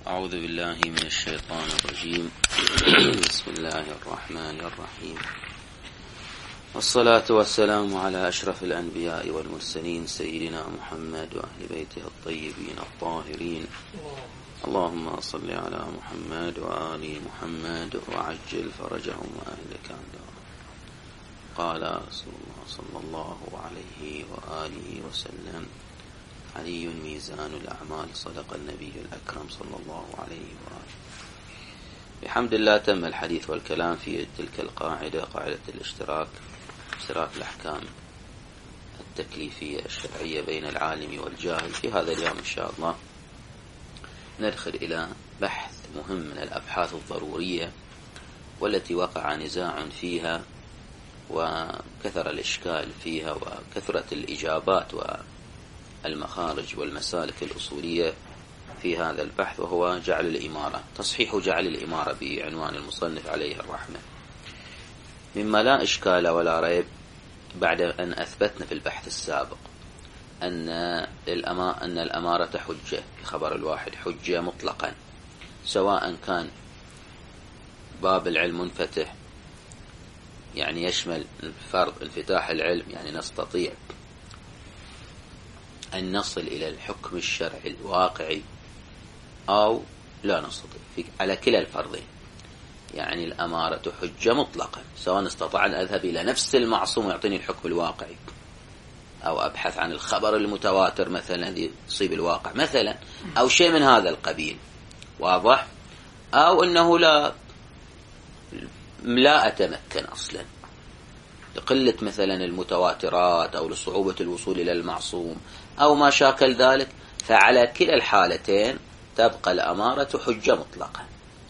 أعوذ بالله من الشيطان الرجيم. بسم الله الرحمن الرحيم، والصلاة والسلام على أشرف الأنبياء والمرسلين سيدنا محمد وأهل بيته الطيبين الطاهرين. اللهم صل على محمد وآل محمد وعجل فرجهم وأهلك عندهم. قال رسول الله صلى الله عليه وآله وسلم: علي ميزان الأعمال، صدق النبي الأكرم صلى الله عليه وآله. بحمد الله تم الحديث والكلام في تلك القاعدة، قاعدة الاشتراك، اشتراك الأحكام التكليفية الشرعية بين العالم والجاهل. في هذا اليوم إن شاء الله ندخل إلى بحث مهم من الأبحاث الضرورية والتي وقع نزاع فيها وكثر الإشكال فيها وكثرت الإجابات والمخارج والمسالك الأصولية في هذا البحث، وهو جعل الإمارة، تصحيح جعل الإمارة بعنوان المصنف عليه الرحمة. مما لا إشكال ولا ريب بعد أن أثبتنا في البحث السابق أن الأمارة حجة، خبر الواحد حجة مطلقا، سواء كان باب العلم منفتح يعني يشمل فرض انفتاح العلم، يعني نستطيع أن نصل إلى الحكم الشرعي الواقعي، أو لا نستطيع على كلا الفرضين. يعني الأمارة حجة مطلقا، سواء استطاع أن أذهب إلى نفس المعصوم ويعطيني الحكم الواقعي، أو أبحث عن الخبر المتواتر مثلا الذي يصيب الواقع مثلا، أو شيء من هذا القبيل، واضح؟ أو أنه لا أتمكن أصلا لقلة مثلا المتواترات أو لصعوبة الوصول إلى المعصوم أو ما شاكل ذلك، فعلى كلا الحالتين تبقى الأمارة حجة مطلقا.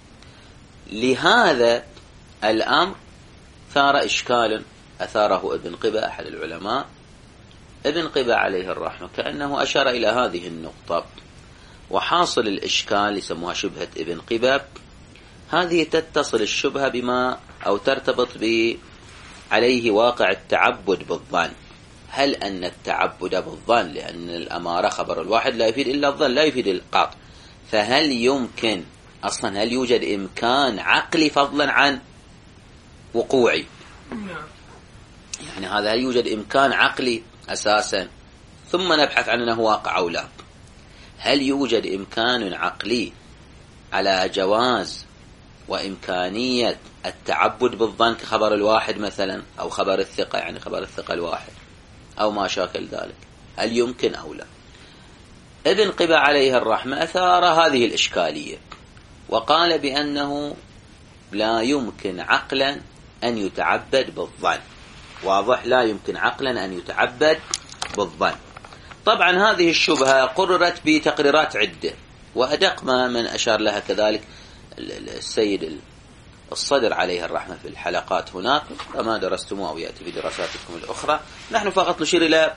لهذا الأمر ثار إشكال أثاره ابن قبة أحد العلماء. ابن قبة عليه الرحمة كأنه أشار إلى هذه النقطة، وحاصل الإشكال يسموها شبهة ابن قبة. هذه تتصل الشبهة بما أو ترتبط عليه واقع التعبد بالظن. هل أن التعبد بالظن، لأن الأمارة خبر الواحد لا يفيد إلا الظن، لا يفيد القطع، فهل يمكن أصلا، هل يوجد إمكان عقلي فضلا عن وقوعي؟ يعني هذا هل يوجد إمكان عقلي أساسا، ثم نبحث عن أنه واقع أو لا. هل يوجد إمكان عقلي على جواز وإمكانية التعبد بالظن كخبر الواحد مثلا، أو خبر الثقة، يعني خبر الثقة الواحد أو ما شاكل ذلك، هل يمكن أو لا؟ ابن قبة عليه الرحمة أثار هذه الإشكالية وقال بأنه لا يمكن عقلا أن يتعبد بالظن. واضح؟ لا يمكن عقلا أن يتعبد بالظن. طبعا هذه الشبهة قررت بتقريرات عدة، وأدق ما من أشار لها كذلك السيد الصدر عليه الرحمة في الحلقات هناك، وما درستموه أو يأتي في دراساتكم الأخرى. نحن فقط نشير إلى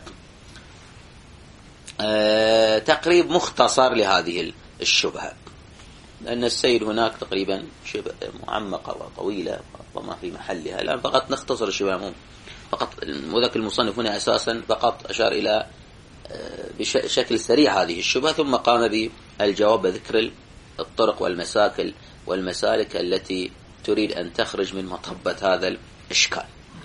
تقريب مختصر لهذه الشبهة، لأن السيد هناك تقريبا شبه معمقة وطويلة وما في محلها الآن، فقط نختصر الشبهة فقط. وذاك المصنف هنا أساسا فقط أشار إلى بشكل سريع هذه الشبهة، ثم قام بالجواب بذكر الطرق والمسالك التي تريد أن تخرج من مطبة هذا الإشكال.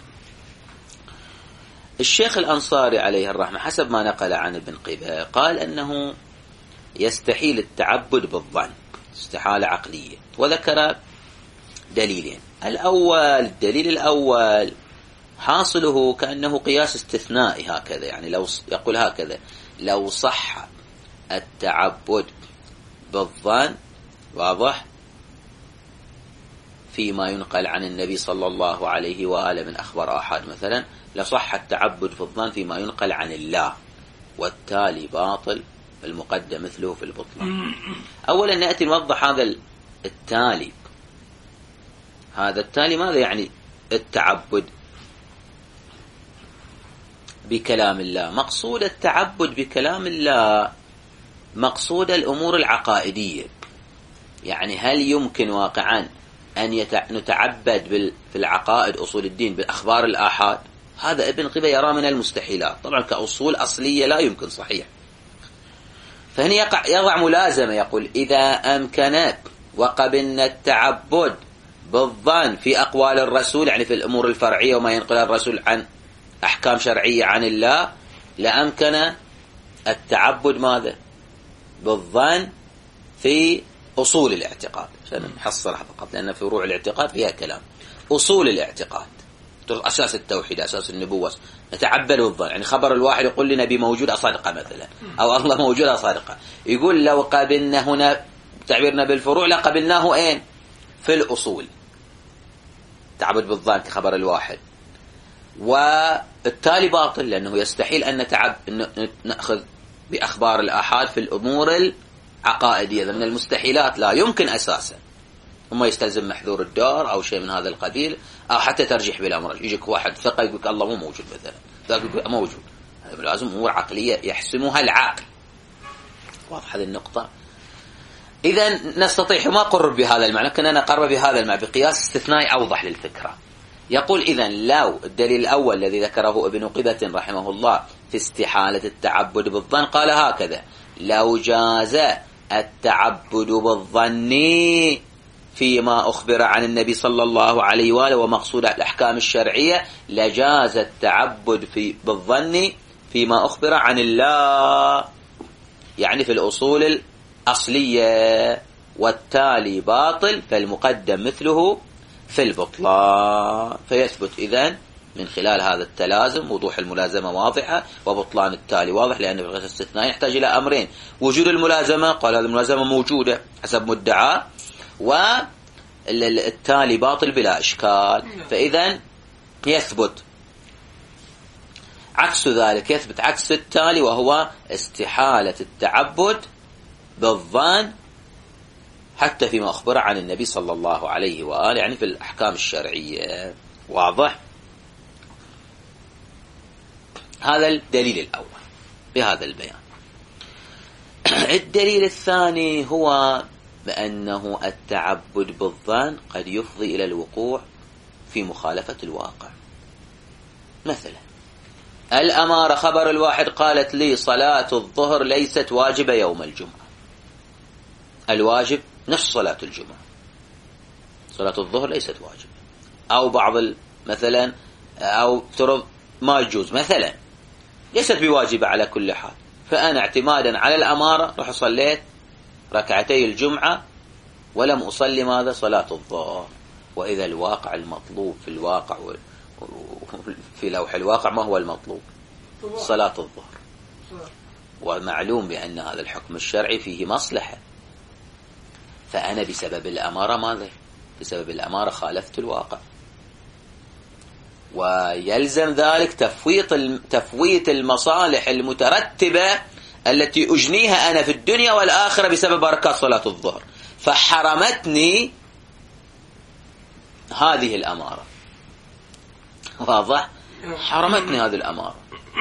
الشيخ الأنصاري عليه الرحمة حسب ما نقل عن ابن قبة قال أنه يستحيل التعبد بالظن، استحالة عقلية، وذكر دليلين. الدليل الأول حاصله كأنه قياس استثنائي هكذا، يعني لو يقول هكذا: لو صح التعبد بالظن، واضح، فيما ينقل عن النبي صلى الله عليه وآله من أخبار آحاد مثلا، لصح التعبد في الظن فيما ينقل عن الله، والتالي باطل، المقدم مثله في البطلان. أولا نأتي نوضح هذا التالي. هذا التالي ماذا يعني التعبد بكلام الله؟ مقصود التعبد بكلام الله مقصود الأمور العقائدية، يعني هل يمكن واقعا أن نتعبد في العقائد أصول الدين بأخبار الآحاد؟ هذا ابن قبة يرى من المستحيلات، طبعا كأصول أصلية لا يمكن، صحيح. فهنا يضع ملازمة، يقول إذا أمكن وقبلنا التعبد بالظن في أقوال الرسول، يعني في الأمور الفرعية وما ينقل الرسول عن أحكام شرعية عن الله، لأمكن التعبد ماذا؟ بالظن في أصول الاعتقاد. عشان نحصرها فقط لأن فروع الاعتقاد فيها كلام. أصول الاعتقاد أساس التوحيد، أساس النبوة، نتعبد بالظن. يعني خبر الواحد يقول لي نبي موجود أصدقه مثلا، أو الله موجود أصدقه، يقول لو قبلنا هنا تعبيرنا بالفروع لقبلناه أين؟ في الأصول. تعبد بالظن كخبر الواحد، والتالي باطل لأنه يستحيل أن نأخذ بأخبار الآحاد في الأمور العقائدية، من المستحيلات، لا يمكن أساسا. ثم يستلزم محذور الدار أو شيء من هذا القبيل، أو حتى ترجيح بالأمر. يجيك واحد ثقة يقول الله مو موجود مثلا، ذاك يقول موجود. هذا لازم أمور عقلية يحسمها العقل. واضح هذه النقطة؟ إذا نستطيع ما قرب بهذا المعنى، كنا نقرب بهذا المعنى بقياس استثنائي أوضح للفكرة. يقول إذا لو الدليل الأول الذي ذكره ابن قبة رحمه الله في استحالة التعبد بالظن قال هكذا: لو جاز التعبد بالظن فيما أخبر عن النبي صلى الله عليه وآله ومقصود الأحكام الشرعية لجاز التعبد بالظن فيما أخبر عن الله، يعني في الأصول الأصلية، والتالي باطل فالمقدم مثله في البطلان. فيثبت إذن من خلال هذا التلازم وضوح الملازمة واضحة، وبطلان التالي واضح، لأن في الغير الاستثناء يحتاج إلى أمرين: وجود الملازمة، قال هذه الملازمة موجودة حسب مدعاه، والتالي باطل بلا إشكال. فإذن يثبت عكس ذلك، يثبت عكس التالي، وهو استحالة التعبد بالظن حتى فيما أخبر عن النبي صلى الله عليه وآله، يعني في الأحكام الشرعية. واضح؟ هذا الدليل الأول بهذا البيان. الدليل الثاني هو بأنه التعبد بالظن قد يفضي إلى الوقوع في مخالفة الواقع. مثلا الأمارة، خبر الواحد قالت لي صلاة الظهر ليست واجبة يوم الجمعة. الواجب نفس صلاة الجمعة، صلاة الظهر ليست واجبة، أو بعض مثلا أو ترى ما يجوز مثلا، ليست بواجبة على كل حال. فأنا اعتمادا على الأمارة رح صليت ركعتي الجمعة ولم أصلي ماذا؟ صلاة الظهر. وإذا الواقع المطلوب في الواقع في لوح الواقع ما هو المطلوب؟ صلاة الظهر. ومعلوم بأن هذا الحكم الشرعي فيه مصلحة، فأنا بسبب الأمارة ماذا؟ بسبب الأمارة خالفت الواقع، ويلزم ذلك تفويت المصالح المترتبة التي أجنيها أنا في الدنيا والآخرة بسبب بركات صلاة الظهر، فحرمتني هذه الأمارة. واضح؟ حرمتني هذه الأمارة.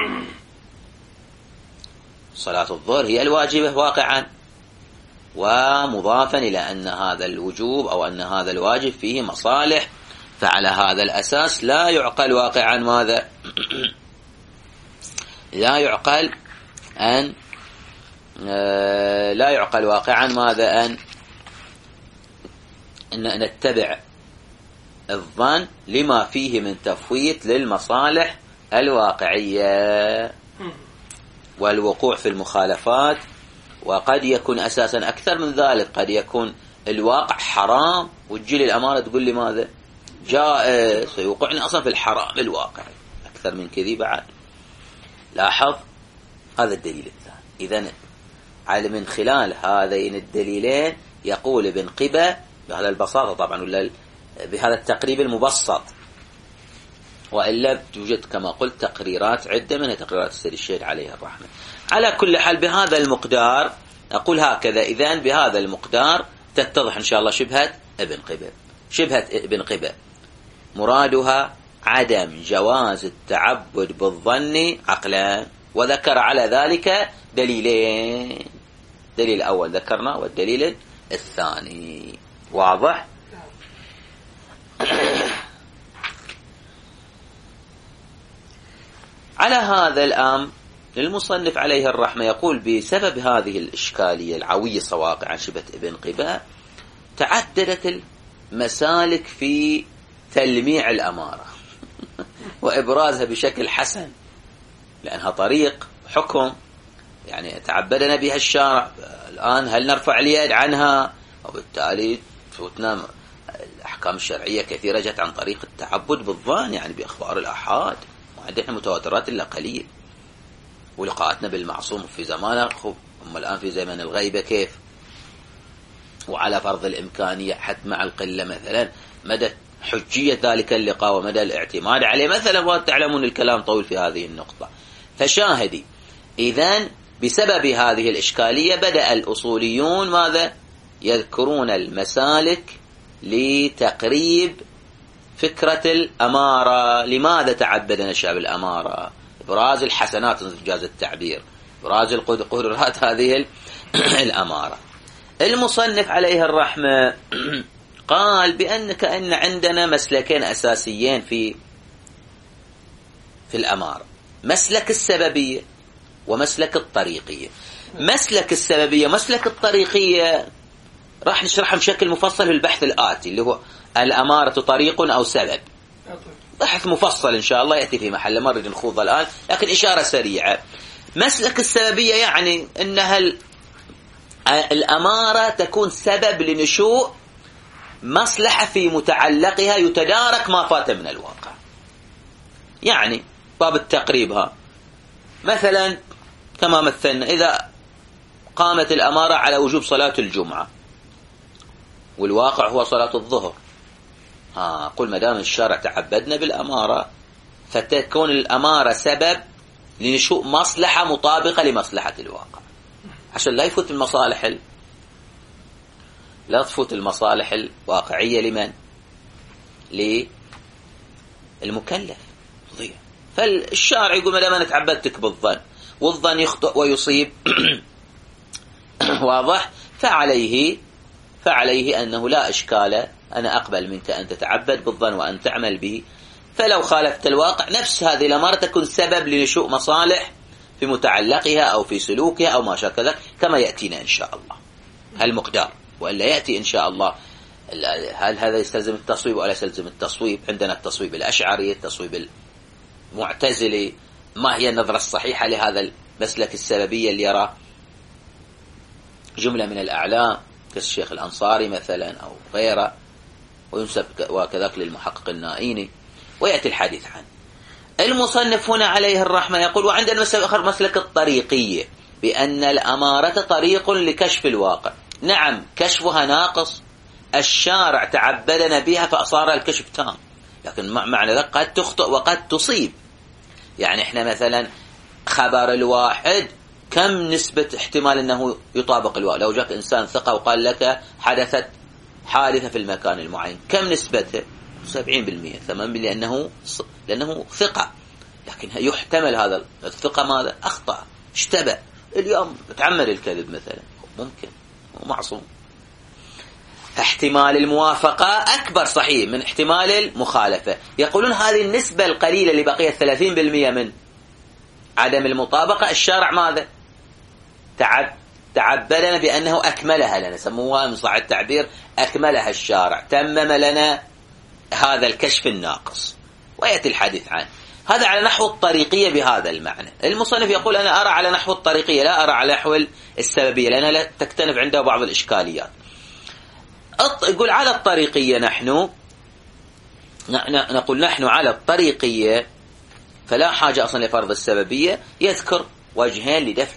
صلاة الظهر هي الواجبة واقعا، ومضافا إلى أن هذا الوجوب أو أن هذا الواجب فيه مصالح، فعلى هذا الأساس لا يعقل واقعا ماذا؟ لا يعقل واقعا ماذا؟ أن نتبع الظن لما فيه من تفويت للمصالح الواقعية والوقوع في المخالفات. وقد يكون أساسا أكثر من ذلك، قد يكون الواقع حرام وتجي لي الأمارة تقول لي ماذا؟ جائز، فيوقعني أصلا في الحرام الواقعي أكثر من كذي بعد. لاحظ هذا الدليل الثاني. إذن على من خلال هذين الدليلين يقول ابن قبة بهذا البساطة طبعا، ولا بهذا التقريب المبسط، وإلا توجد كما قلت تقريرات عدة منها تقريرات السيد الشيخ عليه الرحمة. على كل حال بهذا المقدار أقول هكذا. إذن بهذا المقدار تتضح إن شاء الله شبهة ابن قبة. شبهة ابن قبة مرادها عدم جواز التعبد بالظن عقلا، وذكر على ذلك دليلين: دليل الأول ذكرنا، والدليل الثاني. واضح؟ على هذا الأمر المصنف عليه الرحمة يقول بسبب هذه الإشكالية العويصة واقعا شبهة ابن قباء تعددت المسالك في تلميع الأمارة وإبرازها بشكل حسن، لأنها طريق حكم يعني تعبدنا بها الشارع. الآن هل نرفع اليد عنها؟ وبالتالي فوتنا الأحكام الشرعية كثيرة جت عن طريق التعبد بالظن، يعني بأخبار الآحاد، ما عندنا متواترات إلا قليل، ولقاءاتنا بالمعصوم في زمانه. أما الآن في زمن الغيبة كيف؟ وعلى فرض الإمكانية حتى مع القلة مثلا مدى حجية ذلك اللقاء ومدى الاعتماد عليه مثلا، وتعلمون الكلام طويل في هذه النقطة. فشاهدي إذن بسبب هذه الإشكالية بدأ الأصوليون ماذا؟ يذكرون المسالك لتقريب فكرة الأمارة. لماذا تعبدنا الشعب الأمارة؟ إبراز الحسنات إنجاز التعبير، إبراز القدرات هذه الأمارة. المصنف عليه الرحمة قال بأن كأن عندنا مسلكين أساسيين في الأمارة، مسلك السببية ومسلك الطريقية. مسلك السببية مسلك الطريقية راح نشرحها بشكل مفصل في البحث الآتي اللي هو الأمارة طريق أو سبب، بحث مفصل إن شاء الله يأتي في محل، ما نريد نخوض الآن لكن إشارة سريعة. مسلك السببية يعني أنها الأمارة تكون سبب لنشوء مصلحة في متعلقها يتدارك ما فات من الواقع. يعني باب التقريبها مثلا كما مثلنا، إذا قامت الأمارة على وجوب صلاة الجمعة والواقع هو صلاة الظهر، قل مدام الشرع تعبدنا بالأمارة فتكون الأمارة سبب لنشوء مصلحة مطابقة لمصلحة الواقع، عشان لا يفوت لا تفوت المصالح الواقعية لمن؟ للمكلف تضيع. فالشارع يقول مدام أنا تعبدتك بالظن والظن يخطئ ويصيب واضح، فعليه أنه لا إشكال، أنا أقبل منك أن تتعبد بالظن وأن تعمل به. فلو خالفت الواقع نفس هذه الأمارة تكون سبب لنشوء مصالح في متعلقها أو في سلوكها أو ما شابه ذلك، كما يأتينا إن شاء الله هالمقدار وإلا يأتي إن شاء الله. هل هذا يستلزم التصويب ولا يستلزم التصويب؟ عندنا التصويب الأشعري، التصويب المعتزلي. ما هي النظرة الصحيحة لهذا المسلك السببية اللي يرى جملة من الأعلام كالشيخ الأنصاري مثلا أو غيره، وينسب وكذلك للمحقق النائيني، ويأتي الحديث عنه. المصنف هنا عليه الرحمة يقول وعندنا مسلك آخر مسلك الطريقية، بأن الأمارة طريق لكشف الواقع. نعم كشفها ناقص، الشارع تعبدنا بها فأصار الكشف تام، لكن معنى ذلك قد تخطئ وقد تصيب. يعني احنا مثلا خبر الواحد كم نسبة احتمال انه يطابق الواقع؟ لو جاك انسان ثقة وقال لك حدثت حادثة في المكان المعين، كم نسبته؟ 70%، 80%، لأنه ثقة. لكن يحتمل هذا الثقة ماذا؟ أخطأ، اشتبه، اليوم تعمد الكذب مثلا، ممكن، معصوم. احتمال الموافقة أكبر صحيح من احتمال المخالفة. يقولون هذه النسبة القليلة اللي بقية 30% من عدم المطابقة، الشارع ماذا؟ تعبدنا بأنه أكملها لنا، سموها من صح التعبير أكملها الشارع، تمم لنا هذا الكشف الناقص، ويأتي الحديث عنه. هذا على نحو الطريقية بهذا المعنى. المصنف يقول أنا أرى على نحو الطريقية، لا أرى على نحو السببية، لأنها لا تكتنف عنده بعض الإشكاليات. يقول على الطريقية نقول نحن على الطريقية فلا حاجة أصلا لفرض السببية. يذكر وجهين لدفع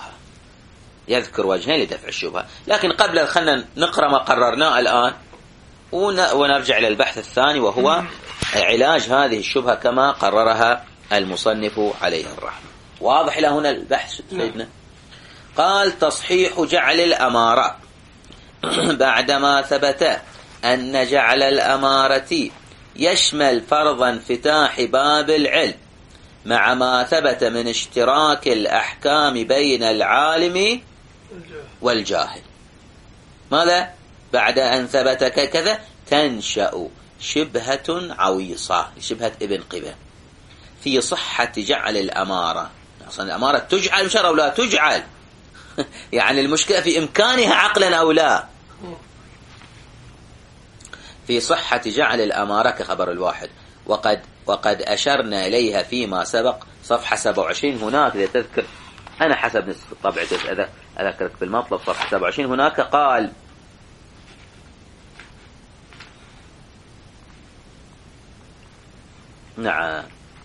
الشبهة، لكن قبل خلنا نقرأ ما قررناه الآن ونرجع إلى البحث الثاني، وهو علاج هذه الشبهة كما قررها المصنف عليه الرحمة. واضح إلى هنا البحث سيدنا؟ قال تصحيح جعل الأمارة بعدما ثبت أن جعل الأمارة يشمل فرض انفتاح باب العلم مع ما ثبت من اشتراك الأحكام بين العالم والجاهل. ماذا؟ بعد أن ثبت كذا تنشأ شبهة عويصة، شبهة ابن قباء في صحة جعل الأمارة أصلا الأمارة تجعل بشرع أو لا تجعل. يعني المشكلة في إمكانها عقلا أو لا. في صحة جعل الأمارة كخبر الواحد، وقد أشرنا إليها فيما سبق صفحة 27. هناك إذا تذكر أنا حسب نسخ طبعتي أذكرك بالمطلب صفحة 27 هناك قال نعم.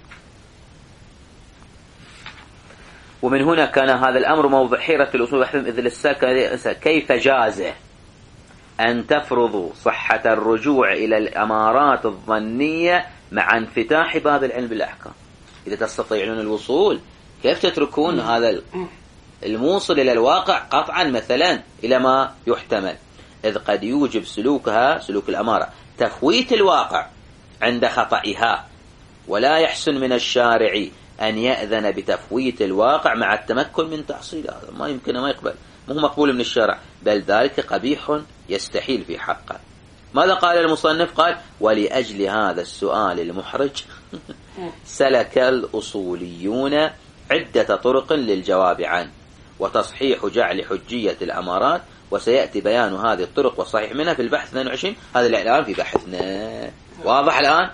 ومن هنا كان هذا الأمر موضع حيرة الأصول بحثهم، إذ للسائل كيف جاز أن تفرضوا صحة الرجوع إلى الأمارات الظنية مع انفتاح باب العلم بالأحكام؟ إذا تستطيعون الوصول كيف تتركون هذا الموصل إلى الواقع قطعا مثلا إلى ما يحتمل، إذ قد يوجب سلوك الأمارة تفويت الواقع عند خطئها، ولا يحسن من الشارع أن يأذن بتفويت الواقع مع التمكن من تحصيل هذا. ما يمكن، ما يقبل، مو مقبول من الشرع، بل ذلك قبيح يستحيل في حقه. ماذا قال المصنف؟ قال ولأجل هذا السؤال المحرج سلك الأصوليون عدة طرق للجواب عنه وتصحيح جعل حجية الأمارات، وسيأتي بيان هذه الطرق والصحيح منها في البحث 22. هذا الإعلان في بحثنا واضح الآن.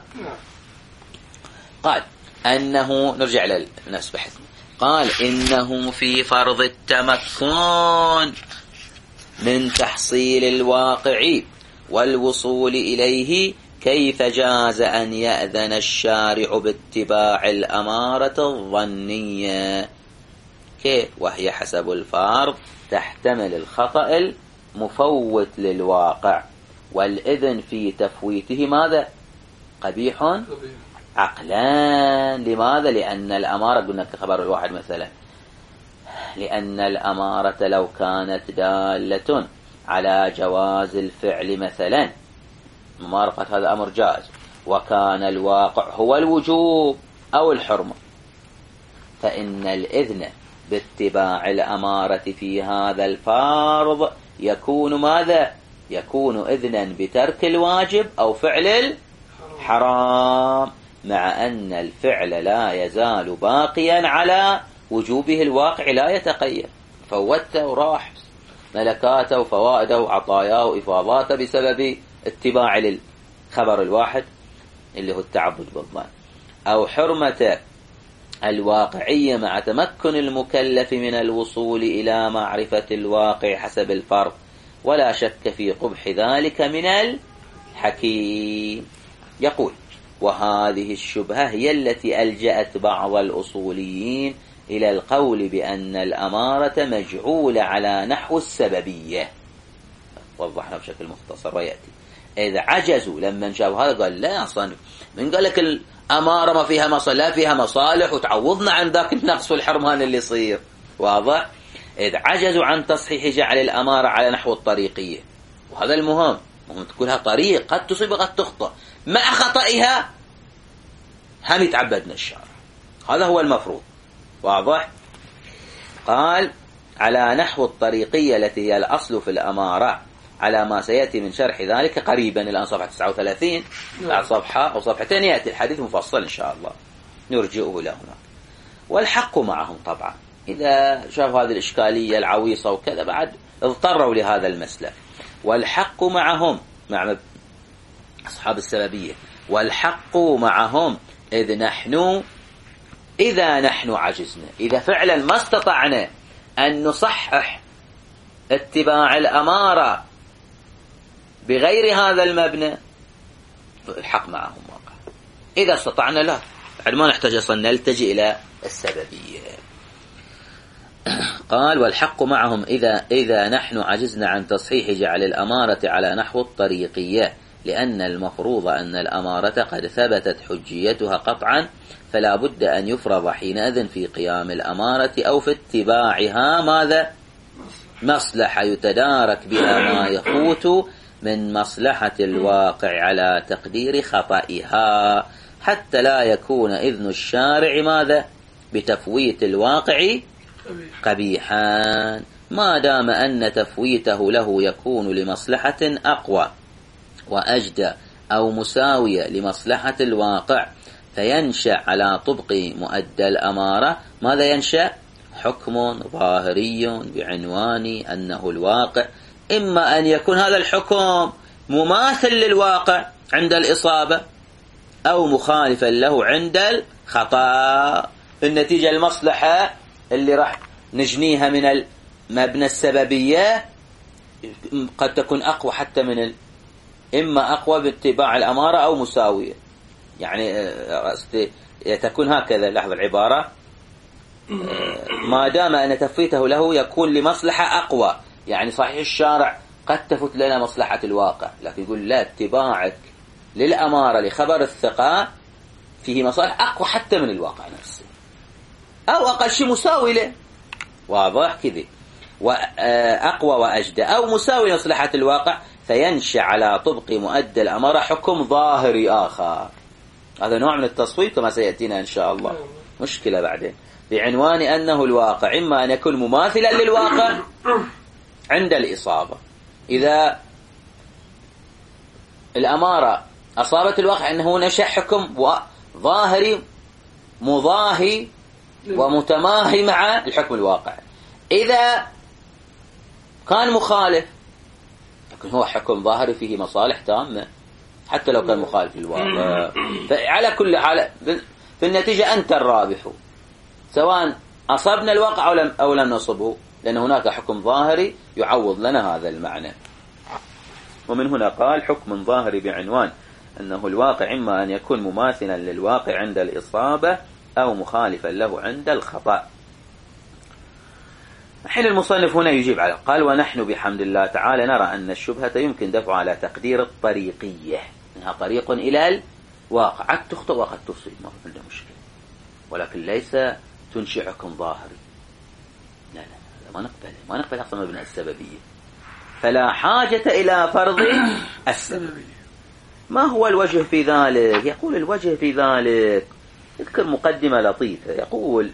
قال أنه نرجع لنفس بحثنا. قال إنه في فرض التمكن من تحصيل الواقع والوصول إليه كيف جاز أن يأذن الشارع باتباع الأمارة الظنية، كيف وهي حسب الفرض تحتمل الخطأ المفوت للواقع، والإذن في تفويته ماذا؟ قبيح عقلان. لماذا؟ لأن الأمارة قلنا كخبر الواحد مثلا، لأن الأمارة لو كانت دالة على جواز الفعل مثلا، ممارقة هذا أمر جائز، وكان الواقع هو الوجوب أو الحرمة، فإن الإذن باتباع الأمارة في هذا الفرض يكون ماذا؟ يكون إذنا بترك الواجب أو فعل الحرام، مع أن الفعل لا يزال باقيا على وجوبه الواقع لا يتقيد. فوته وراح ملكاته وفوائده وعطاياه وإفاضاته بسبب اتباع للخبر الواحد اللي هو التعبد بالظن، أو حرمة الواقعية مع تمكن المكلف من الوصول إلى معرفة الواقع حسب الفرض، ولا شك في قبح ذلك من الحكيم. يقول وهذه الشبهة هي التي ألجأت بعض الأصوليين إلى القول بأن الأمارة مجعولة على نحو السببية. وضحنا بشكل مختصر ويأتي. إذا عجزوا لما شافوا هذا قال لا أصلا من قال لك الأمارة ما فيها مصالح، لا فيها مصالح وتعوضنا عن ذاك النقص والحرمان اللي يصير. واضح؟ إذا عجزوا عن تصحيح جعل الأمارة على نحو الطريقية، وهذا المهم، تكونها طريق قد تصيب قد تخطئ، مع خطئها هم يتعبدنا الشارع، هذا هو المفروض. واضح؟ قال على نحو الطريقية التي هي الأصل في الأمارة، على ما سيأتي من شرح ذلك قريبا. الآن صفحة 39 بعد صفحة أو صفحتين يأتي الحديث مفصل إن شاء الله، نرجئه إلى هنا. والحق معهم طبعا، إذا شافوا هذه الإشكالية العويصة وكذا بعد اضطروا لهذا المسلك. والحق معهم مع أصحاب السببية، والحق معهم إذا نحن عجزنا، إذا فعلا ما استطعنا أن نصحح اتباع الأمارة بغير هذا المبنى، الحق معهم واقع. إذا استطعنا لا، ما نحتاج أصلا نلتجئ إلى السببية. قال والحق معهم إذا نحن عجزنا عن تصحيح جعل الأمارة على نحو الطريقية، لأن المفروض أن الأمارة قد ثبتت حجيتها قطعا، فلا بد أن يفرض حينئذ في قيام الأمارة أو في اتباعها ماذا؟ مصلحة يتدارك بها ما يفوت من مصلحة الواقع على تقدير خطئها، حتى لا يكون إذن الشارع ماذا؟ بتفويت الواقع قبيحا، ما دام أن تفويته له يكون لمصلحة أقوى وأجدى أو مساوية لمصلحة الواقع، فينشأ على طبق مؤدى الأمارة ماذا ينشأ؟ حكم ظاهري بعنوان أنه الواقع، إما أن يكون هذا الحكم مماثل للواقع عند الإصابة أو مخالفا له عند الخطأ. النتيجة المصلحة اللي راح نجنيها من المبنى السببية قد تكون أقوى حتى من إما أقوى باتباع الأمارة أو مساوية. يعني تكون هكذا، لحظة العبارة، ما دام أن تفويته له يكون لمصلحة أقوى. يعني صحيح الشارع قد تفوت لنا مصلحة الواقع، لكن يقول لا، اتباعك للأمارة لخبر الثقة فيه مصالح أقوى حتى من الواقع نفسه، أو أقل شيء مساوي له. واضح كذا، وأقوى وأجدى أو مساوي لمصلحة الواقع، فينشأ على طبق مؤدى الأمارة حكم ظاهري آخر. هذا نوع من التصوير كما سيأتينا إن شاء الله، مشكلة بعدين، بعنوان أنه الواقع إما أن يكون مماثلا للواقع عند الإصابة. إذا الأمارة أصابت الواقع أنه نشأ حكم ظاهري مضاهي ومتماهي مع الحكم الواقع. إذا كان مخالف لكن هو حكم ظاهري فيه مصالح تامة حتى لو كان مخالف للواقع. فعلى كل حال في النتيجة أنت الرابح، سواء أصبنا الواقع أو لم نصبه، لأن هناك حكم ظاهري يعوض لنا هذا المعنى. ومن هنا قال حكم ظاهري بعنوان أنه الواقع إما أن يكون مماثلا للواقع عند الإصابة أو مخالفا له عند الخطأ. حين المصنف هنا يجيب على قال ونحن بحمد الله تعالى نرى أن الشبهة يمكن دفعها على تقدير الطريقية، إنها طريق إلى الواقع، قد تخطئ وقد تصيب، ما عنده مشكلة، ولكن ليس تنشئ حكم ظاهري. لا ما نقبل أصلا مبنى السببية، فلا حاجة إلى فرض السببية. ما هو الوجه في ذلك؟ يقول الوجه في ذلك يذكر مقدمة لطيفة، يقول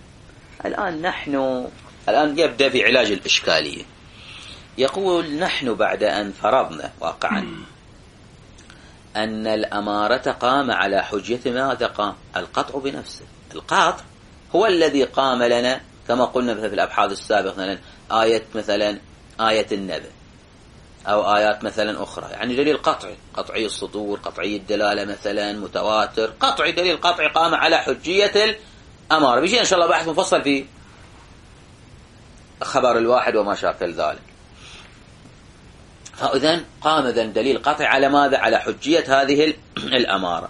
الآن يبدأ في علاج الإشكالية. يقول نحن بعد أن فرضنا واقعا أن الأمارة قام على حجة ماذا قام؟ القطع بنفسه. القطع هو الذي قام لنا كما قلنا في الأبحاث السابقة، مثلا آية النبأ أو آيات مثلا أخرى، يعني دليل قطعي، قطعي الصدور، قطعي الدلالة مثلا، متواتر، قطعي، دليل قطعي قام على حجية الأمارة. بيجي إن شاء الله بحث مفصل في خبر الواحد وما شاكل ذلك. فإذن قام دليل قطعي على ماذا؟ على حجية هذه الأمارة.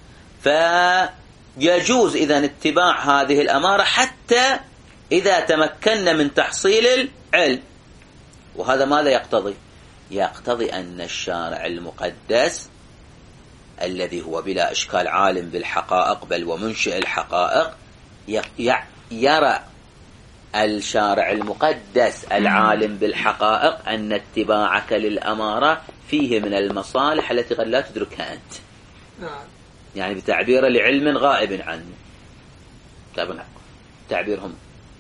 فيجوز إذن اتباع هذه الأمارة حتى إذا تمكنا من تحصيل العلم. وهذا ماذا يقتضي؟ يقتضي أن الشارع المقدس الذي هو بلا إشكال عالم بالحقائق بل ومنشئ الحقائق، يرى الشارع المقدس العالم بالحقائق أن اتباعك للأمارة فيه من المصالح التي قد لا تدركها أنت، يعني بتعبير لعلم غائب عنه. تعبيرهم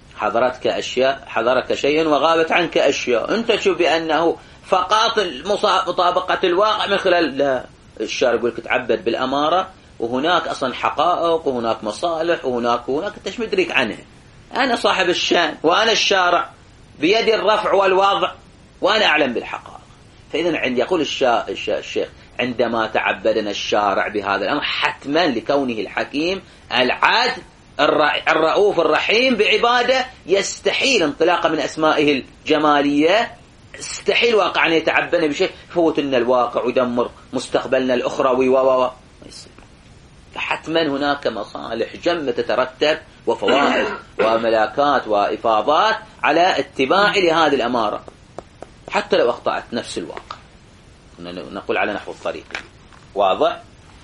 حضرتك شيء وغابت عنك أشياء، أنت تشوف بأنه فقط مطابقة الواقع من خلال، لا، الشارع يقول لك تعبد بالأمارة وهناك أصلا حقائق وهناك مصالح وهناك أنت مش مدرك عنها. أنا صاحب الشان وأنا الشارع بيدي الرفع والوضع وأنا أعلم بالحقائق. فإذا يقول الشيخ عندما تعبدنا الشارع بهذا الأمر حتما لكونه الحكيم العادل الرؤوف الرحيم بعباده، يستحيل انطلاقا من أسمائه الجمالية، يستحيل واقعا يتعبدنا بشيء فوت لنا الواقع ويدمر مستقبلنا الأخروي ما يصير. فحتما هناك مصالح جمة تترتب وفوائد وملاكات وإفاضات على اتباع لهذه الأمارة حتى لو أخطأت نفس الواقع. نقول على نحو الطريق واضح.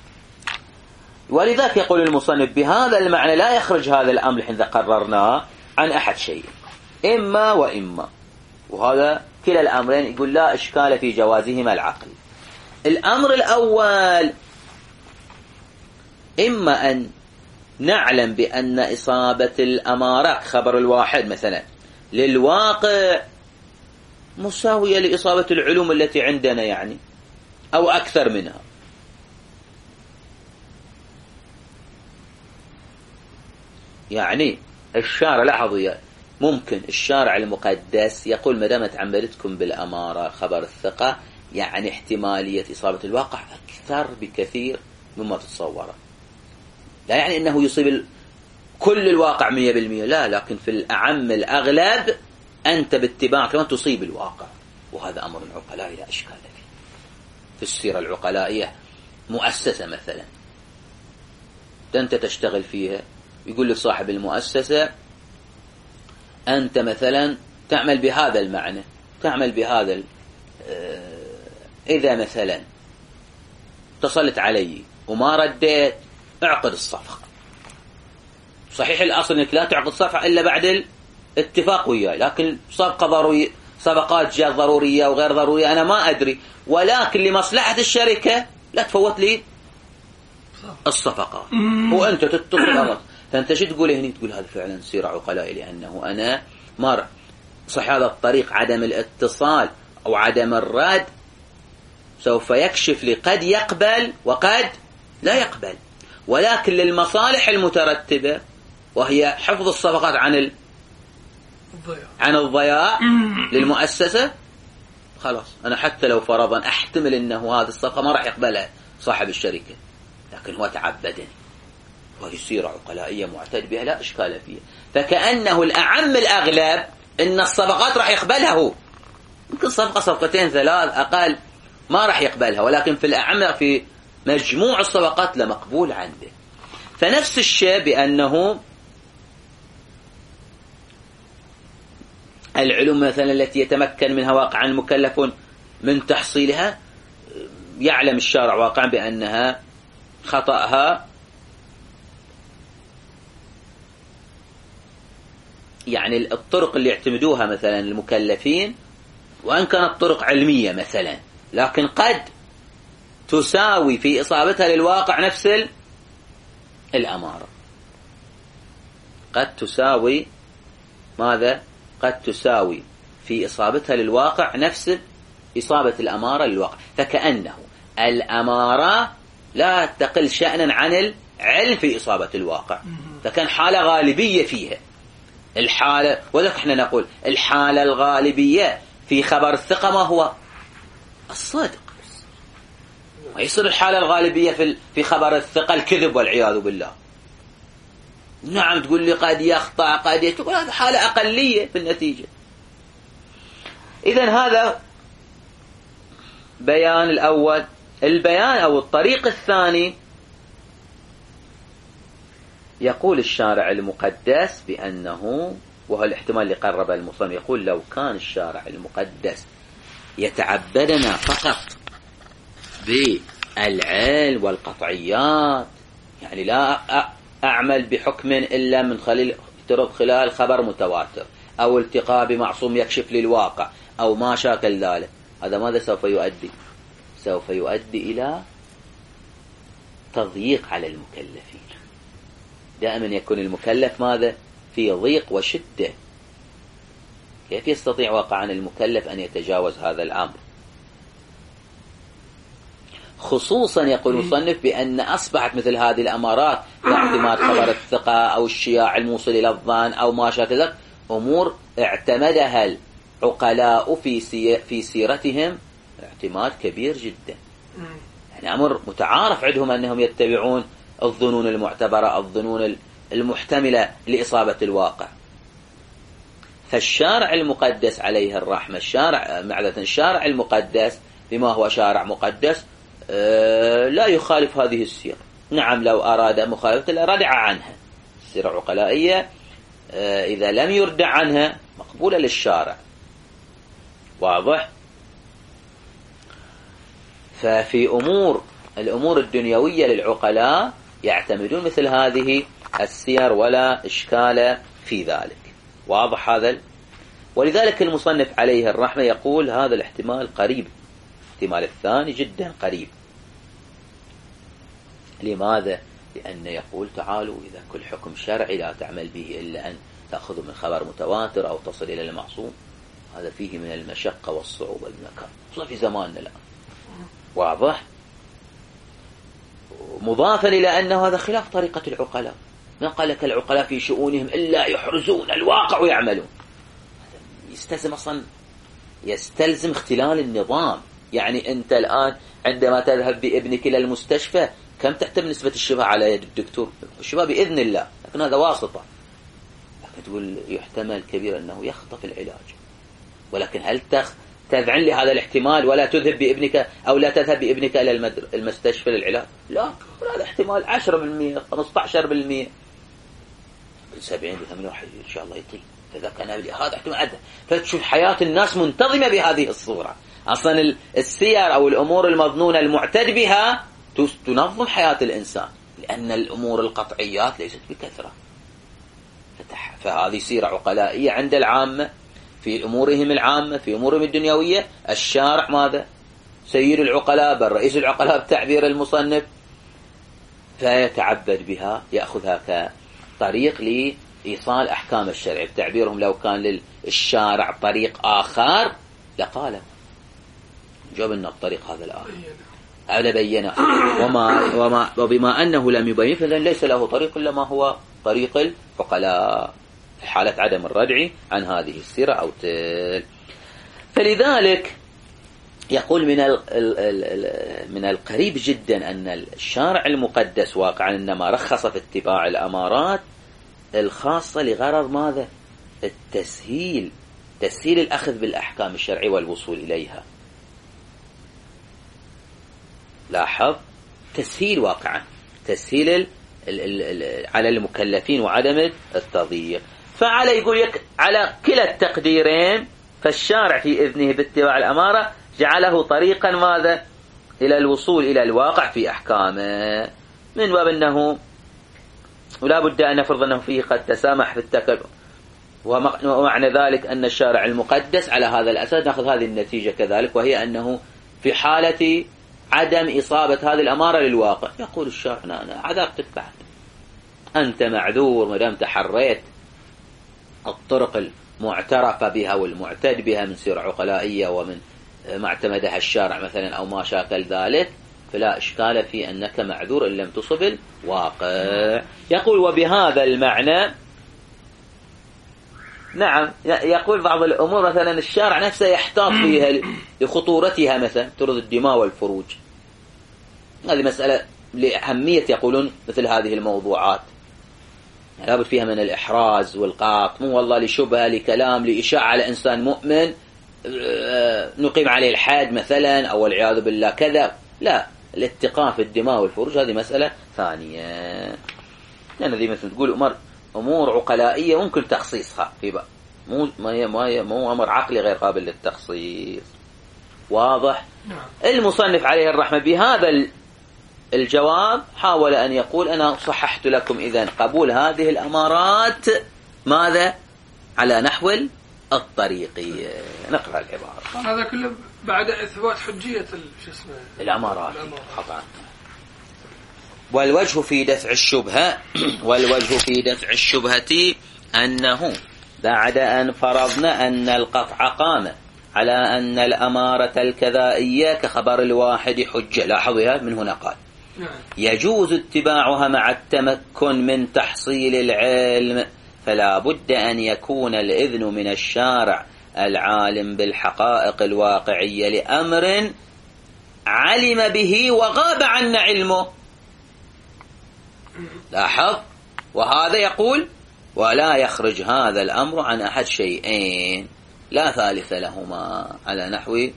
ولذلك يقول المصنف بهذا المعنى لا يخرج هذا الأمر حين قررناه عن أحد شيء، إما وإما، وهذا كلا الأمرين يقول لا إشكال في جوازهما العقل. الأمر الأول إما أن نعلم بأن إصابة الأمارة خبر الواحد مثلا للواقع مساوية لإصابة العلوم التي عندنا، يعني أو أكثر منها، يعني الشارع، لاحظوا، ممكن الشارع المقدس يقول ما دامت عملتكم بالأمارة خبر الثقة، يعني احتمالية إصابة الواقع أكثر بكثير مما تتصوره. لا يعني أنه يصيب كل الواقع 100%، لا، لكن في الأعم الأغلب أنت باتباع كمان تصيب الواقع، وهذا أمر عقلاء لا إشكال فيه. في السيرة العقلائية مؤسسة مثلا أنت تشتغل فيها، يقول لك صاحب المؤسسة أنت مثلا تعمل بهذا المعنى، تعمل بهذا إذا مثلا اتصلت علي وما رديت اعقد الصفقة. صحيح الأصل أنك لا تعقد صفقة إلا بعد الاتفاق وياي، لكن صفقة ضرورية، صفقات جاء ضرورية وغير ضرورية أنا ما أدري، ولكن لمصلحة الشركة لا تفوت لي الصفقات وأنت تتصل. فأنت شو تقول هنا؟ تقول هذا فعلا سيرة عقلاء، لأنه أنا مر صح هذا الطريق عدم الاتصال أو عدم الرد سوف يكشف لي قد يقبل وقد لا يقبل، ولكن للمصالح المترتبة وهي حفظ الصفقات عن الضياع للمؤسسة، خلاص أنا حتى لو فرضا أحتمل أنه هذه الصفقة ما راح يقبلها صاحب الشركة، لكن هو تعبدني، وهي سيرة عقلائية معتد بها لا إشكال فيها. فكأنه الأعم الأغلب أن الصفقات راح يقبلها هو، يمكن صفقة صفقتين ثلاث أقل ما راح يقبلها، ولكن في الأعم في مجموع الصفقات لمقبول عنده. فنفس الشيء بأنه العلوم مثلا التي يتمكن منها واقعا مكلف من تحصيلها، يعلم الشارع واقعا بأنها خطأها يعني الطرق اللي يعتمدوها مثلا المكلفين، وأن كانت طرق علمية مثلا، لكن قد تساوي في إصابتها للواقع نفس الأمارة. قد تساوي ماذا؟ قد تساوي في إصابتها للواقع نفس إصابة الأمارة للواقع. فكأنه الأمارة لا تقل شأنا عن العلم في إصابة الواقع، فكان حالة غالبية فيها الحالة. وذلك احنا نقول الحالة الغالبية في خبر الثقة ما هو؟ الصدق. ويصير الحالة الغالبية في خبر الثقة الكذب والعياذ بالله. نعم تقول لي قد يخطأ قد يتقول، هذه حالة أقلية في النتيجة. إذن هذا بيان الأول. البيان أو الطريق الثاني يقول الشارع المقدس بأنه، وهو الاحتمال اللي قرب المصنف، يقول لو كان الشارع المقدس يتعبدنا فقط بالعلم والقطعيات، يعني لا أعمل بحكم إلا من خلال خبر متواتر أو التقاء بمعصوم يكشف للواقع أو ما شاكل ذلك، هذا ماذا سوف يؤدي؟ سوف يؤدي إلى تضييق على المكلفين. دائما يكون المكلف ماذا؟ في ضيق وشدة. كيف يستطيع واقعا المكلف أن يتجاوز هذا الأمر؟ خصوصا يقول المصنف بأن أصبحت مثل هذه الأمارات كاعتماد خبر الثقة أو الشياع الموصل إلى الظن أو ما شابه ذلك أمور اعتمدها العقلاء في سيرتهم اعتماد كبير جدا. يعني أمر متعارف عندهم أنهم يتبعون الظنون المعتبرة، الظنون المحتملة لإصابة الواقع. فالشارع المقدس عليه الرحمة، الشارع المقدس بما هو شارع مقدس لا يخالف هذه السيرة. نعم لو أراد مخالفة لردع عنها. السيرة العقلائية إذا لم يردع عنها مقبولة للشارع. واضح؟ ففي الأمور الدنيوية للعقلاء يعتمدون مثل هذه السير ولا إشكال في ذلك. واضح هذا؟ ولذلك المصنف عليه الرحمة يقول هذا الاحتمال قريب، الاحتمال الثاني جدا قريب. لماذا؟ لأنه يقول تعالوا إذا كل حكم شرعي لا تعمل به إلا أن تأخذ من خبر متواتر أو تصل إلى المعصوم، هذا فيه من المشقة والصعوبة المكان، خصوصا في زماننا الآن. واضح؟ مضافا إلى أنه هذا خلاف طريقة العقلاء. ما قال لك العقلاء في شؤونهم إلا يحرزون الواقع ويعملون. يستلزم اختلال النظام. يعني أنت الآن عندما تذهب بابنك إلى المستشفى كم تعتمد نسبة الشفاء على يد الدكتور؟ الشفاء بإذن الله، لكن هذا واسطة. لكن تقول يحتمل كبير أنه يخطف العلاج، ولكن هل تذعن لهذا الاحتمال ولا تذهب بابنك أو لا تذهب بابنك إلى المستشفى للعلاج؟ لا، هذا احتمال 10%، 15%، 70 ب 8 إن شاء الله يطيب. فإذا كان هذا احتمال عدد، فتشوف حياة الناس منتظمة بهذه الصورة. أصلا السير أو الأمور المظنونة المعتد بها تنظم حياة الإنسان، لأن الأمور القطعيات ليست بكثرة. فهذه سيرة عقلائية عند العامة في أمورهم العامة، في أمورهم الدنيوية. الشارع ماذا؟ سيد العقلاء، بل رئيس العقلاء بتعبير المصنف، فيتعبد بها، يأخذها كطريق لإيصال أحكام الشرع. بتعبيرهم لو كان للشارع طريق آخر لقاله، جبنا الطريق هذا الآخر أو بينه، وبما أنه لم يبين فإذن ليس له طريق إلا ما هو طريق العقلاء في حالة عدم الردع عن هذه السيرة أو فلذلك يقول من القريب جدا أن الشارع المقدس واقعا إنما رخص في اتباع الأمارات الخاصة لغرض ماذا؟ التسهيل، تسهيل الأخذ بالأحكام الشرعية والوصول إليها. لاحظ، تسهيل واقعا، تسهيل على المكلفين وعدم التضييق. فعلى يقول على كلا التقديرين، فالشارع في إذنه باتباع الأمارة جعله طريقا ماذا؟ إلى الوصول إلى الواقع في أحكامه، من باب أنه ولا بد أن نفرض أنه فيه قد تسامح في التكلف، ومعنى ذلك أن الشارع المقدس على هذا الأساس نأخذ هذه النتيجة كذلك، وهي أنه في حالة عدم إصابة هذه الأمارة للواقع يقول الشارع أنا عذرتك بعد، أنت معذور ما دام تحريت الطرق المعترفة بها والمعتد بها من سيرة عقلائية ومن ما اعتمدها الشارع مثلا أو ما شاكل ذلك، فلا إشكال في أنك معذور إن لم تصب الواقع. يقول وبهذا المعنى نعم، يقول بعض الأمور مثلا الشارع نفسه يحتاط فيها لخطورتها، مثلا ترد الدماء والفروج، هذه مسألة لأهمية يقولون مثل هذه الموضوعات لابد فيها من الإحراز والقاط، مو والله لشبهة لكلام لإشاعة على إنسان مؤمن نقيم عليه الحد مثلا أو والعياذ بالله كذا، لا، الاتقاء في الدماء والفروج هذه مسألة ثانية، لأن ذي مثل تقول أمور عقلائية ممكن تخصيصها في بقى، مو أمر عقلي غير قابل للتخصيص. واضح؟ المصنف عليه الرحمة بهذا الجواب حاول أن يقول أنا صححت لكم إذن قبول هذه الأمارات ماذا؟ على نحو الطريقية. نقرأ العبارة. هذا كله بعد إثبات حجية الأمارات قطعا. والوجه في دفع الشبهة أنه بعد أن فرضنا أن القطع قام على أن الأمارة الكذائية كخبر الواحد حجة، لاحظها من هنا قال يجوز اتباعها مع التمكن من تحصيل العلم، فلا بد أن يكون الإذن من الشارع العالم بالحقائق الواقعية لأمر علم به وغاب عنا علمه. لاحظ، وهذا يقول ولا يخرج هذا الأمر عن أحد شيئين لا ثالث لهما على نحو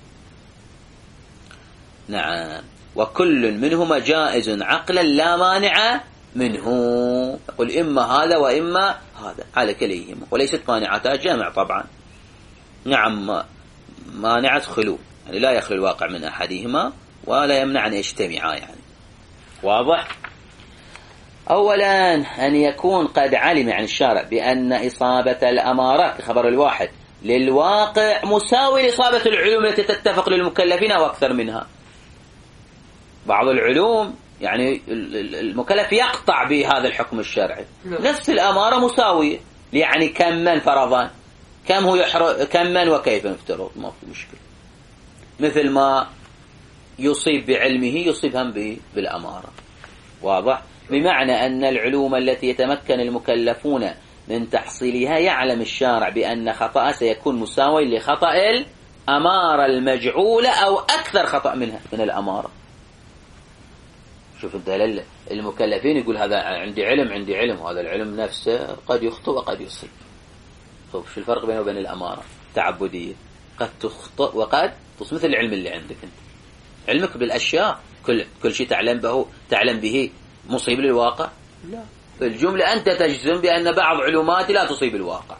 نعم، وكل منهما جائز عقلا لا مانع منه. يقول إما هذا وإما هذا على كليهما، وليست مانعتها جامع طبعا، نعم مانعة خلو، يعني لا يخلو الواقع من أحدهما ولا يمنع أن يجتمعا يعني. واضح؟ أولا أن يكون قد علم عن الشارع بأن إصابة الأمارات خبر الواحد للواقع مساوي لإصابة العلوم التي تتفق للمكلفين أو أكثر منها. بعض العلوم يعني المكلف يقطع بهذا الحكم الشرعي، نفس الأمارة مساوية، يعني كم من فرضان كم هو كم من وكيف يفترض، ما في مشكلة، مثل ما يصيب بعلمه يصيب هم بالأمارة. واضح؟ بمعنى أن العلوم التي يتمكن المكلفون من تحصيلها يعلم الشارع بأن خطأ سيكون مساوي لخطأ الأمارة المجعولة أو أكثر خطأ منها من الأمارة. شوف انت المكلفين يقول هذا عندي علم وهذا العلم نفسه قد يخطئ وقد يصيب. طيب شو الفرق بينه وبين الأمارة التعبدية؟ قد تخطئ وقد تصيب، مثل العلم اللي عندك انت، علمك بالأشياء كل شيء تعلم به مصيب للواقع؟ لا، في الجملة أنت تجزم بأن بعض علوماتي لا تصيب الواقع.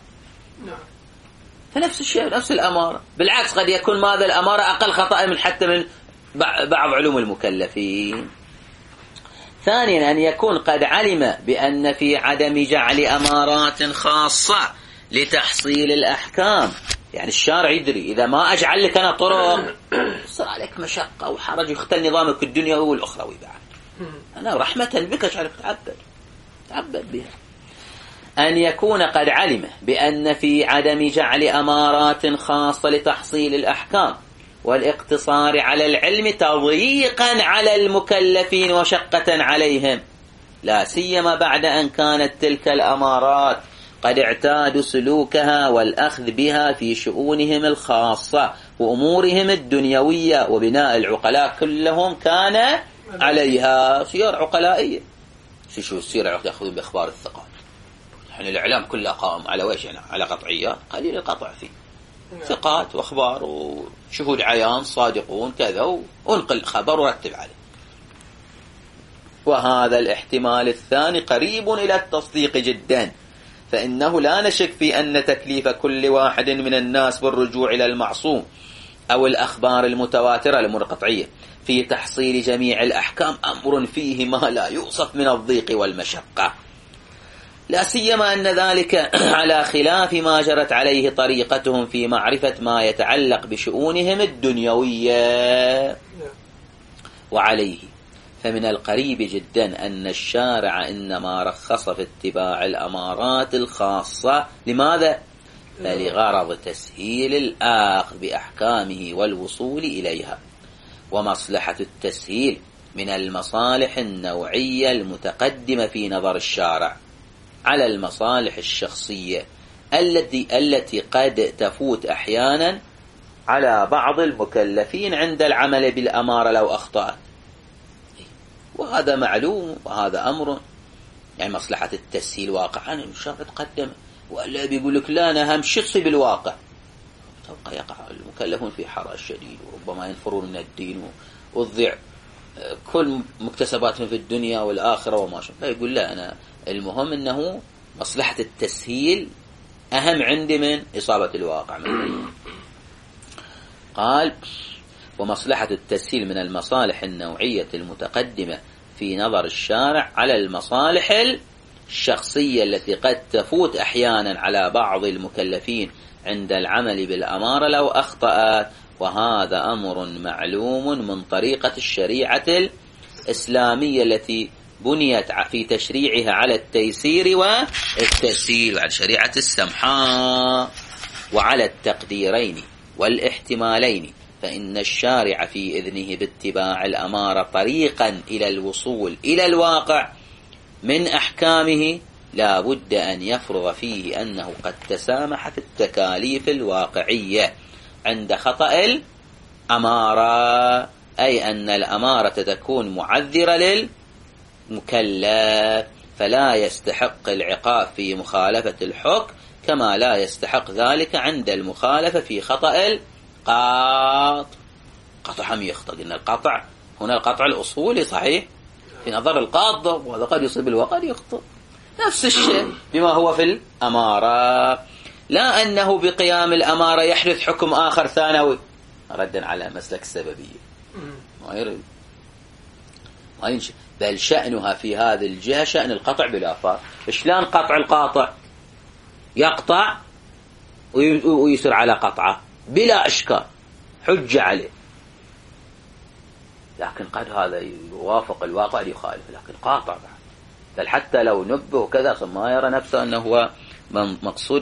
فنفس الشيء، نفس الأمارة. بالعكس قد يكون ماذا الأمارة أقل خطأ من حتى من بعض علوم المكلفين. ثانيا أن يكون قد علم بأن في عدم جعل أمارات خاصة لتحصيل الأحكام، يعني الشارع يدري إذا ما أجعل لك أنا طرق يصير عليك مشقة وحرج، يختل نظامك الدنيوي والأخروي بعد. أنا رحمة بك أجعلك تعبد بها. أن يكون قد علم بأن في عدم جعل أمارات خاصة لتحصيل الأحكام والاقتصار على العلم تضييقا على المكلفين وشقة عليهم، لا سيما بعد أن كانت تلك الأمارات قد اعتادوا سلوكها والأخذ بها في شؤونهم الخاصة وأمورهم الدنيوية، وبناء العقلاء كلهم كان عليها. سير عقلائية، شو السير يأخذون بأخبار الثقات؟ يعني الإعلام كله قائم على ويش؟ يعني على قطعيات، قليل القطع فيه، ثقات وأخبار وشهود عيان صادقون كذا، وانقل خبر ورتب عليه. وهذا الاحتمال الثاني قريب إلى التصديق جدا، فإنه لا نشك في أن تكليف كل واحد من الناس بالرجوع إلى المعصوم أو الأخبار المتواترة الأمور القطعية في تحصيل جميع الأحكام أمر فيه ما لا يوصف من الضيق والمشقة، لا سيما أن ذلك على خلاف ما جرت عليه طريقتهم في معرفة ما يتعلق بشؤونهم الدنيوية. وعليه فمن القريب جدا أن الشارع إنما رخص في اتباع الأمارات الخاصة. لماذا؟ فلغرض تسهيل الآخذ بأحكامه والوصول إليها، ومصلحة التسهيل من المصالح النوعية المتقدمة في نظر الشارع على المصالح الشخصية التي قد تفوت أحيانا على بعض المكلفين عند العمل بالأمارة لو أخطأت. وهذا معلوم، وهذا أمر يعني مصلحة التسهيل واقعا الشرع تقدم، ولا بيقول لك لا أنا أهم شيء تصيب الواقع، تبقى يقع المكلفون في حرج شديد وربما ينفرون من الدين وتضيع كل مكتسباتهم في الدنيا والآخرة وما شاء. لا، يقول لا أنا المهم أنه مصلحة التسهيل أهم عندي من إصابة الواقع. قال ومصلحة التسهيل من المصالح النوعية المتقدمة في نظر الشارع على المصالح الشخصية التي قد تفوت أحيانا على بعض المكلفين عند العمل بالأمارة لو أخطأت. وهذا أمر معلوم من طريقة الشريعة الإسلامية التي بنيت في تشريعها على التيسير والتسهيل، وعلى شريعة السمحاء، وعلى التقديرين والاحتمالين. فإن الشارع في إذنه باتباع الأمارة طريقا إلى الوصول إلى الواقع من أحكامه لا بد أن يفرض فيه أنه قد تسامح في التكاليف الواقعية عند خطأ الأمارة، أي أن الأمارة تكون معذرة للمكلف فلا يستحق العقاب في مخالفة الحكم كما لا يستحق ذلك عند المخالفة في خطأ القاطع. قطع هم يخطأ، إن القطع هنا القطع الأصولي صحيح في نظر القاضي، وهذا قد يصيب وقد يخطئ. نفس الشيء بما هو في الأمارة، لا أنه بقيام الأمارة يحدث حكم آخر ثانوي ردا على مسلك السببية، ما يريد ما ينشأ، بل شأنها في هذه الجهة شأن القطع بلا فارق. شلون قطع القاطع؟ يقطع ويسر على قطعه بلا إشكال، حجة عليه، لكن قد هذا يوافق الواقع يخالف، لكن قاطع بعد، بل حتى لو نبه وكذا ما يرى نفسه أنه هو مقصود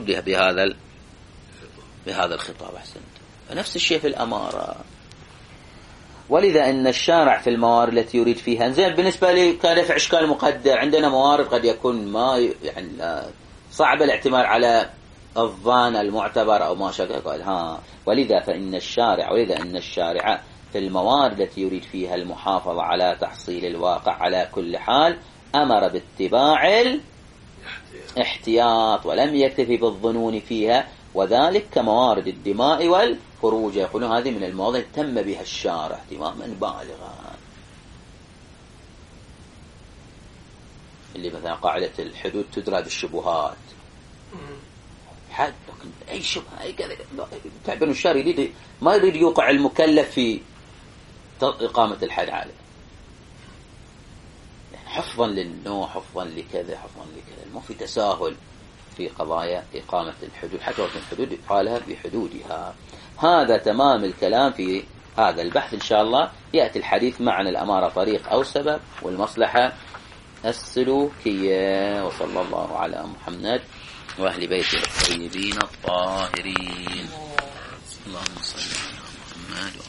بهذا الخطاب. أحسنت. فنفس الشيء في الأمارة. ولذا أن الشارع في الموارد التي يريد فيها زين. بالنسبة لي كدفع إشكال مقدر عندنا موارد قد يكون ما يعني صعب الاعتماد على الظان المعتبر أو ما شابه قال ولذا أن الشارع في الموارد التي يريد فيها المحافظة على تحصيل الواقع على كل حال أمر باتباع الاحتياط ولم يكتفي بالظنون فيها، وذلك كموارد الدماء والفروج. يقولون هذه من المواضيع تم بها الشارع اهتماما بالغا، اللي مثلا قاعدة الحدود تدرى بالشبهات، حد أي شبهة أي كذا تعبير الشارع يريد ما يريد يوقع المكلف في إقامة الحد عليه، يعني حفظا للنوع حفظا لكذا ما في تساهل في قضايا إقامة الحدود، حتى وقت الحدود يقالها بحدودها. هذا تمام الكلام في هذا البحث. إن شاء الله يأتي الحديث معنا الأمارة طريق أو سبب والمصلحة السلوكية. وصلى الله على محمد وأهل بيته الطيبين الطاهرين. اللهم صل على محمد.